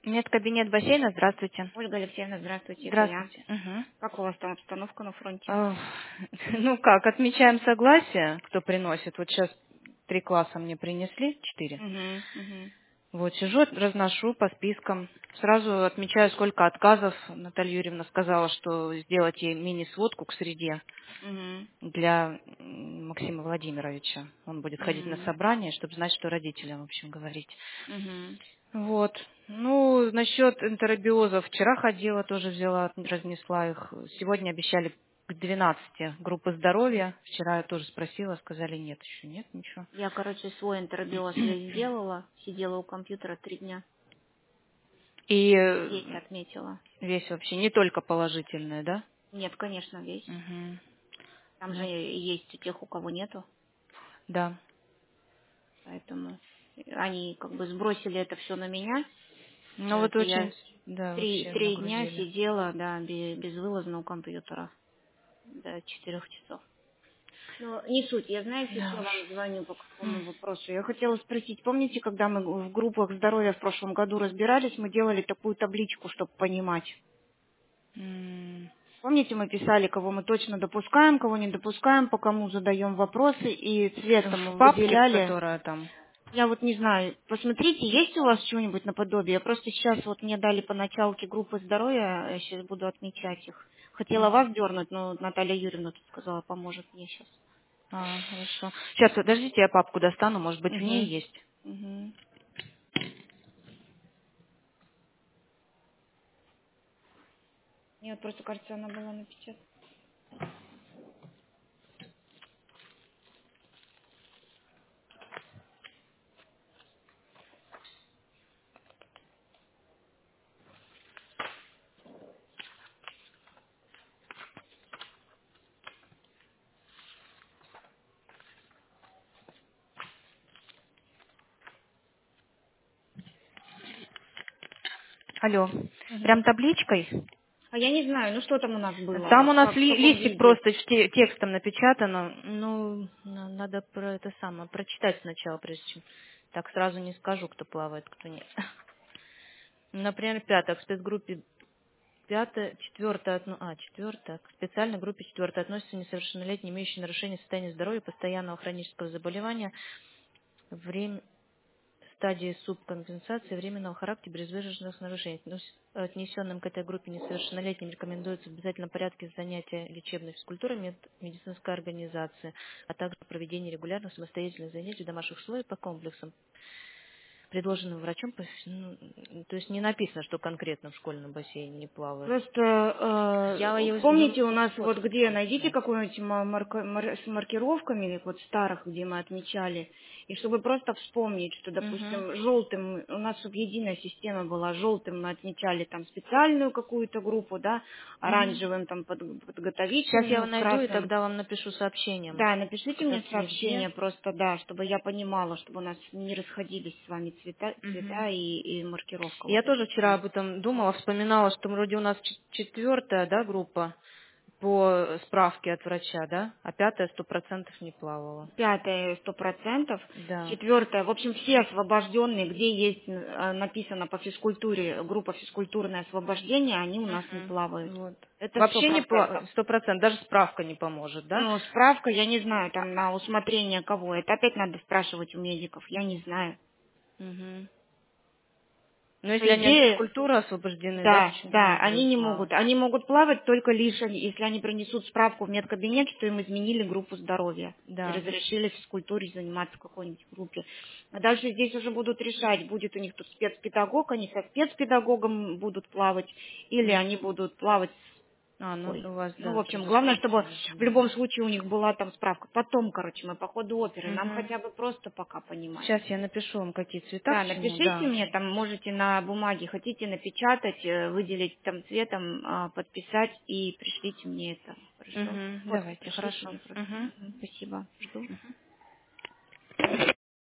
Медкабинет бассейна, здравствуйте. Ольга Алексеевна, здравствуйте, это я. Здравствуйте. Мгм. Как у вас там обстановка на фронте? Ах, Ну как, отмечаем согласие, кто приносит. Вот сейчас 3 класса мне принесли, 4. Угу, угу, Вот сижу, разношу по спискам. Сразу отмечаю, сколько отказов. Наталья Юрьевна сказала, что сделать ей мини-сводку к среде угу, для Максима Владимировича. Он будет ходить на угу, собрание, чтобы знать, что родителям, в общем, говорить. угу. Вот. Ну, насчет энтеробиозов. Вчера ходила, тоже взяла, разнесла их. Сегодня обещали к 12 группы здоровья. Вчера я тоже спросила, сказали нет, еще нет, ничего. Я, короче, свой энтеробиоз весь сделала, сидела у компьютера 3 дня, И весь отметила. весь вообще не только положительное, да? Нет, конечно, весь. Угу. Там же Ну, есть у тех, у кого нету, да. поэтому они как бы сбросили это все на меня. Ну вот Это очень, я да, три, вообще три дня нагрузили. сидела, да, безвылазно у компьютера до 4 часов. Ну, не суть. Я, знаете, Да что уж. вам звоню по М. какому вопросу? Я хотела спросить, помните, когда мы в группах здоровья в прошлом году разбирались, мы делали такую табличку, чтобы понимать? М. Помните, мы писали, кого мы точно допускаем, кого не допускаем, по кому задаем вопросы, и В цветом папке, выделяли. которая там. Я вот не знаю, посмотрите, есть у вас что-нибудь наподобие? Я просто сейчас вот мне дали по началке группы здоровья, я сейчас буду отмечать их. Хотела Мгм. вас дернуть, но Наталья Юрьевна тут сказала, поможет мне сейчас. Хорошо. Сейчас, подождите, я папку достану, может быть, в ней Угу. есть. Угу. Мне вот просто кажется, она была напечатана. Алло. Мгм. Прям табличкой? А я не знаю, ну что там у нас было, Там у нас в каком листик виде. просто текстом напечатано. Ну, надо про это самое прочитать сначала, прежде чем. Так сразу не скажу, кто плавает, кто нет. Например, пятое, к спецгруппе пятое, четвертое, четвертое, к специальной группе четвертое относятся несовершеннолетние, имеющие нарушение состояния здоровья, постоянного хронического заболевания, время, стадии субкомпенсации временного характера без выраженных нарушений. Отнесенным к этой группе несовершеннолетним рекомендуется в обязательном порядке занятия лечебной физкультурой, медицинской организации, а также проведение регулярных самостоятельных занятий в домашних условиях по комплексам, предложенным врачом. То есть не написано, что конкретно в школьном бассейне не плавают. Просто Я ее помните, у нас вот сфоткать где, могу найдите снять. какую-нибудь с маркировками, вот старых, где мы отмечали, и чтобы просто вспомнить, что, Мгм. допустим, желтым, у нас субъединая система была, желтым мы отмечали там специальную какую-то группу, да, Мгм. оранжевым там Сейчас я подготовительную, найду и красным. тогда вам напишу сообщением. Да, напишите Как мне раз нигде. сообщение просто, да, чтобы я понимала, чтобы у нас не расходились с вами Мгм. цвета и маркировка Я вот эта тоже вчера вся. об этом думала, вспоминала, что вроде у нас четвертая, да, группа по справке от врача, да, а пятая 100% не плавала. Пятое 100%, Да. четвертое, в общем, все освобожденные, где есть написано по физкультуре, группа физкультурное освобождение, они у нас не Мгм. плавают. Вот. Это сто Вообще не процентов. плавает, 100%, даже справка не поможет, да? Ну, справка, я не знаю, там на усмотрение кого. Это опять надо спрашивать у медиков, я не знаю. Мгм. Но По если они от идее, физкультуры освобождены, да, да, почему не да, они могут не могут. плавать? Они могут плавать только лишь, если они принесут справку в медкабинет, что им изменили группу здоровья и Да. разрешили физкультуре заниматься в какой-нибудь группе. А дальше здесь уже будут решать, будет у них тут спецпедагог, они со спецпедагогом будут плавать, или М. они будут плавать. Ну Ой. у вас, Ну, в да, общем, главное, чтобы предусмотрено. в любом случае у них была там справка. Потом, короче, мы по ходу оперы, нам Угу. хотя бы просто пока понимать. Сейчас я напишу вам, какие цвета к Да, чему, напишите да. мне, там можете на бумаге, хотите напечатать, выделить там цветом, подписать и пришлите мне это. Хорошо? Угу. Фотки Давайте, пришлите хорошо. мне просто. Угу. Мгм, спасибо. Жду.